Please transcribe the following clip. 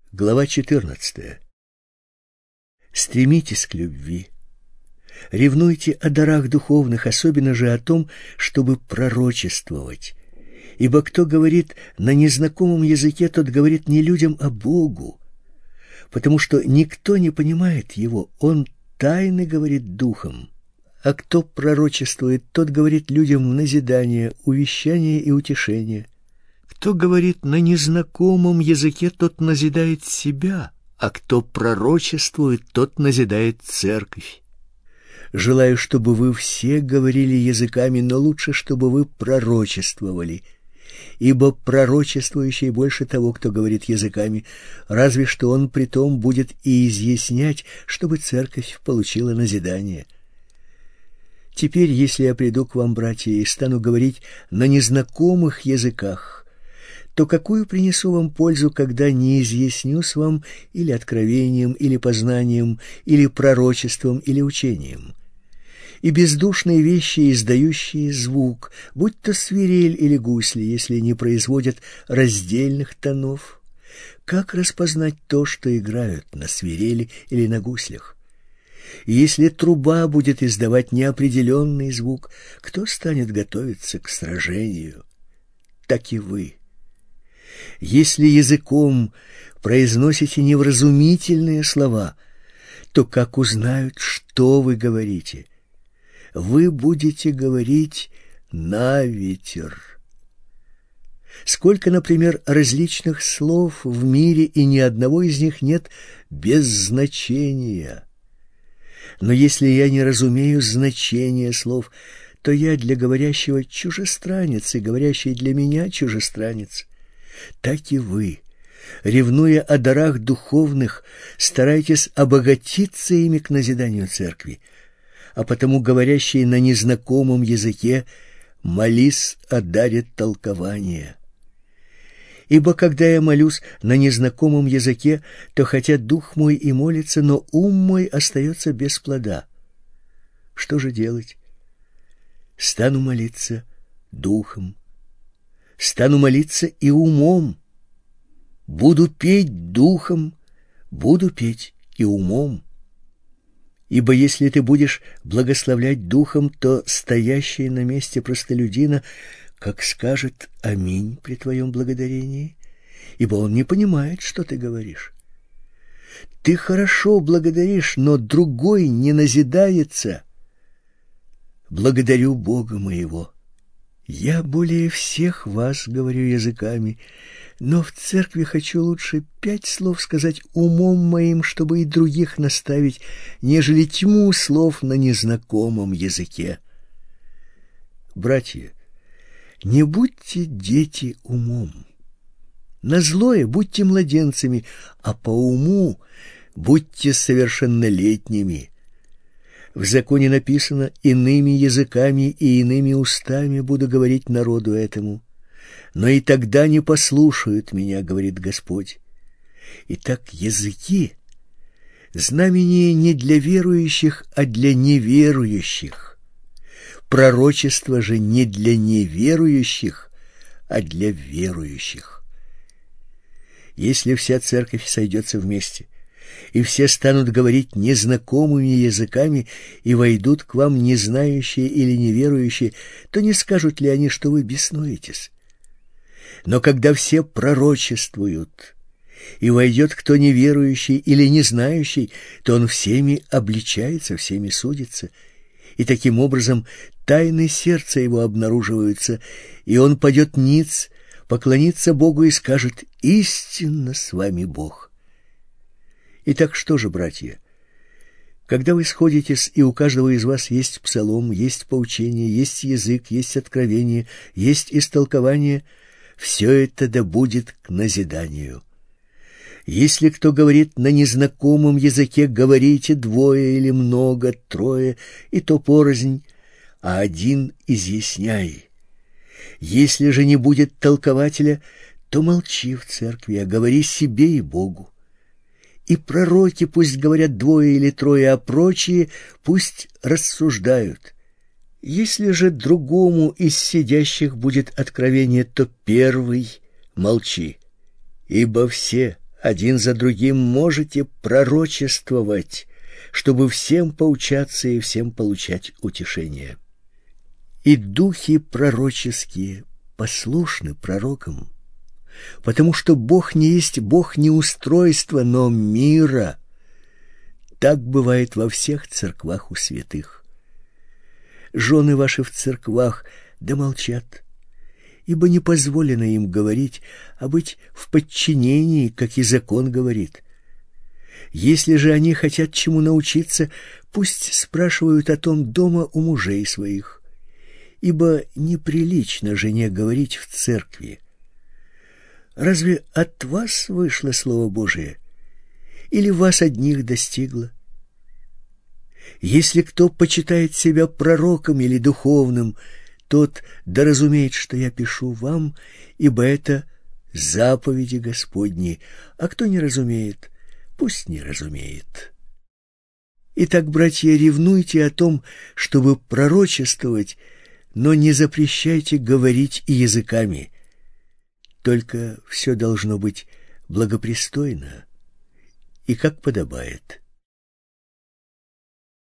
Глава 14. Стремитесь к любви. Ревнуйте о дарах духовных, особенно же о том, чтобы пророчествовать. Ибо кто говорит на незнакомом языке, тот говорит не людям, а Богу, потому что никто не понимает его, он тайно говорит духом. А кто пророчествует, тот говорит людям в назидание, увещание и утешение. Кто говорит на незнакомом языке, тот назидает себя, а кто пророчествует, тот назидает церковь. Желаю, чтобы вы все говорили языками, но лучше, чтобы вы пророчествовали. Ибо пророчествующий больше того, кто говорит языками, разве что он притом будет и изъяснять, чтобы церковь получила назидание. Теперь, если я приду к вам, братья, и стану говорить на незнакомых языках, то какую принесу вам пользу, когда не изъяснюсь вам или откровением, или познанием, или пророчеством, или учением? И бездушные вещи, издающие звук, будь то свирель или гусли, если не производят раздельных тонов, как распознать то, что играют на свирели или на гуслях? И если труба будет издавать неопределенный звук, кто станет готовиться к сражению? Так и вы. Если языком произносите невразумительные слова, то как узнают, что вы говорите? Вы будете говорить на ветер. Сколько, например, различных слов в мире, и ни одного из них нет без значения. Но если я не разумею значения слов, то я для говорящего чужестранец, и говорящий для меня чужестранец. Так и вы, ревнуя о дарах духовных, старайтесь обогатиться ими к назиданию церкви, а потому говорящий на незнакомом языке молись о даре толкования. Ибо когда я молюсь на незнакомом языке, то хотя дух мой и молится, но ум мой остается без плода. Что же делать? Стану молиться духом, стану молиться и умом. Буду петь духом, буду петь и умом. Ибо если ты будешь благословлять духом, то стоящий на месте простолюдина как скажет «Аминь» при твоем благодарении, ибо он не понимает, что ты говоришь. Ты хорошо благодаришь, но другой не назидается. Благодарю Бога моего. Я более всех вас говорю языками, но в церкви хочу лучше 5 слов сказать умом моим, чтобы и других наставить, нежели тьму слов на незнакомом языке. Братья, не будьте дети умом. На злое будьте младенцами, а по уму будьте совершеннолетними. В законе написано: иными языками и иными устами буду говорить народу этому. Но и тогда не послушают меня, говорит Господь. Итак, языки — знамение не для верующих, а для неверующих. Пророчество же не для неверующих, а для верующих. Если вся церковь сойдется вместе, и все станут говорить незнакомыми языками, и войдут к вам незнающие или неверующие, то не скажут ли они, что вы беснуетесь? Но когда все пророчествуют, и войдет кто неверующий или незнающий, то он всеми обличается, всеми судится, и таким образом тайны сердца его обнаруживаются, и он падет ниц, поклонится Богу и скажет: «Истинно с вами Бог». Итак, что же, братья? Когда вы сходитесь, и у каждого из вас есть псалом, есть поучение, есть язык, есть откровение, есть истолкование, все это да будет к назиданию. Если кто говорит на незнакомом языке, говорите 2 или много, 3, и то порознь, а один изъясняй. Если же не будет толкователя, то молчи в церкви, а говори себе и Богу. И пророки пусть говорят 2 или 3, а прочие пусть рассуждают. Если же другому из сидящих будет откровение, то первый молчи, ибо все Один за другим можете пророчествовать, чтобы всем поучаться и всем получать утешение. И духи пророческие послушны пророкам, потому что Бог не есть Бог не устройства, но мира. Так бывает во всех церквах у святых. Жены ваши в церквах да молчат, ибо не позволено им говорить, а быть в подчинении, как и закон говорит. Если же они хотят чему научиться, пусть спрашивают о том дома у мужей своих, ибо неприлично жене говорить в церкви. Разве от вас вышло Слово Божие, или вас одних достигло? Если кто почитает себя пророком или духовным, тот да разумеет, что я пишу вам, ибо это заповеди Господни, а кто не разумеет, пусть не разумеет. Итак, братья, ревнуйте о том, чтобы пророчествовать, но не запрещайте говорить и языками. Только все должно быть благопристойно и как подобает.